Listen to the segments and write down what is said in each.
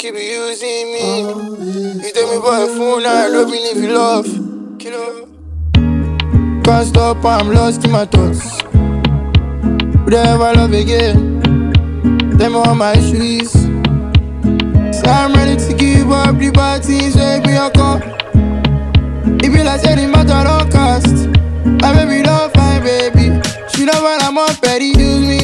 you be using me. You tell me boy phone, I don't believe you love. Kilo. Can't stop, I'm lost in my thoughts. Would I ever love again? Tell me all my issues. So I'm ready to give up the bad things, make me a call. It be like saying the matter don't cast. My baby don't find baby. She don't want I'm on petty, use me.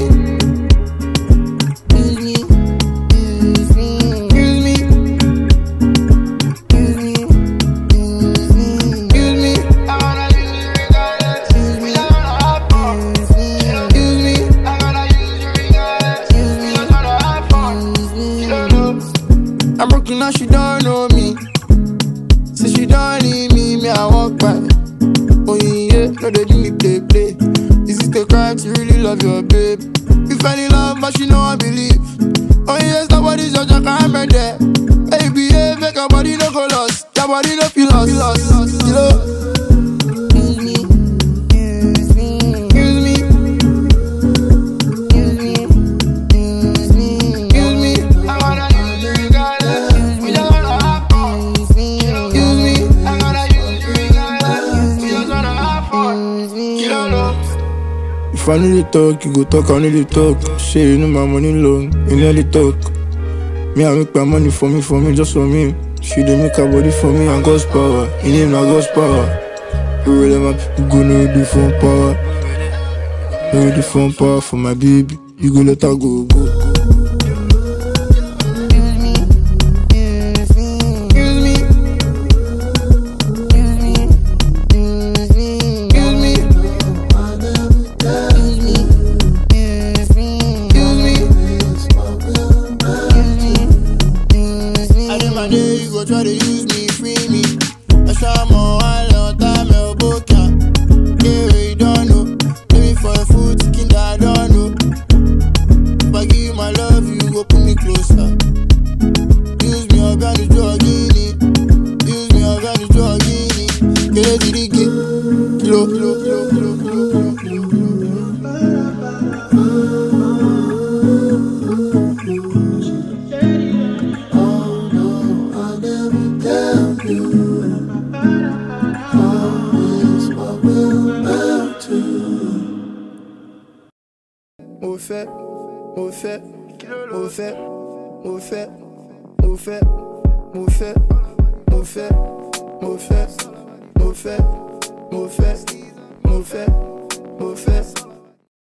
I'm broken now, she don't know me. So she don't need me, me I walk by. Oh yeah, no they do me play. Is it a crime to really love your babe? We fell in love, but she know I believe. Oh yes, nobody's judge, I can't make that. Baby, yeah, make your body no go lost. Your body no feel lost, you know. If I need to talk, you go talk, I need to talk. Shit, you know my money long, you nearly talk. Me, I make my money for me, just for me. She dey make her body for me, and God's power. You need my God's power. You really my people go know the phone power. Know the phone power for my baby. You go let her go. Try to use me, free me. I saw more while time, elbow can. Yeah, you don't know. Maybe for a food, chicken, I don't know. If I give you my love, you go put me closer. Use me, I'll be drugging it. Use me, I'll be drugging it. Get it, kilo. Mo fait.